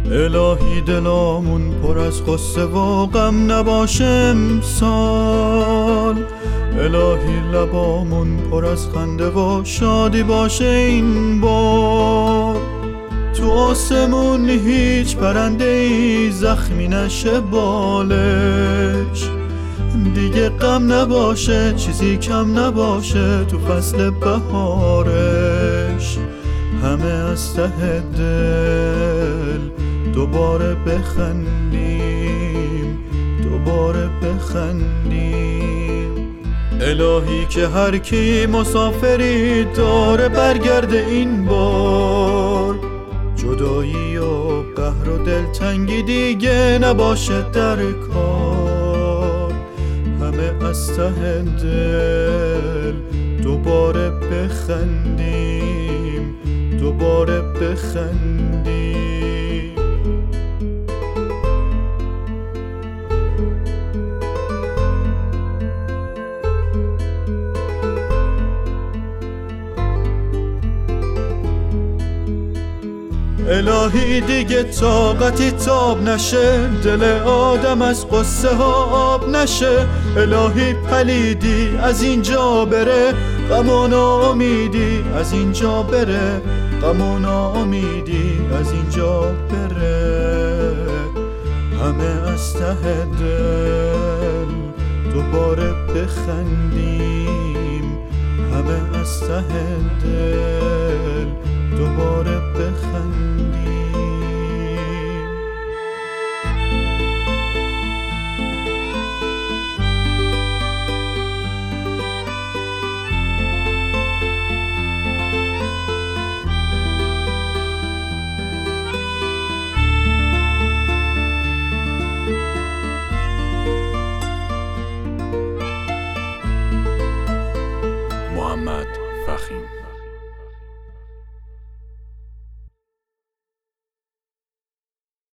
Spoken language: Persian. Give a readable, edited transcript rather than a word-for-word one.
الهی دلامون پر از غصه و غم نباشه امسال. الهی لبامون پر از خنده و شادی باشه این بار. تو آسمون هیچ پرنده ای زخمی نشه بالش. دیگه غم نباشه، چیزی کم نباشه تو فصل بهارش. همه از ته دل دوباره بخندیم، دوباره بخندیم. الهی که هر کی مسافری داره برگرده این بار. جدایی و قهر و دلتنگی دیگه نباشه در کار. همه از ته دل دوباره بخندیم، دوباره بخندیم. الهی دیگه طاقتی تاب نشه، دل آدم از قصه ها آب نشه. الهی پلیدی از اینجا بره، غم و ناامیدی از اینجا بره، غم و ناامیدی از اینجا بره. همه از ته دل دوباره بخندیم، همه از ته دل دوباره بخندیم. محمد فخیم.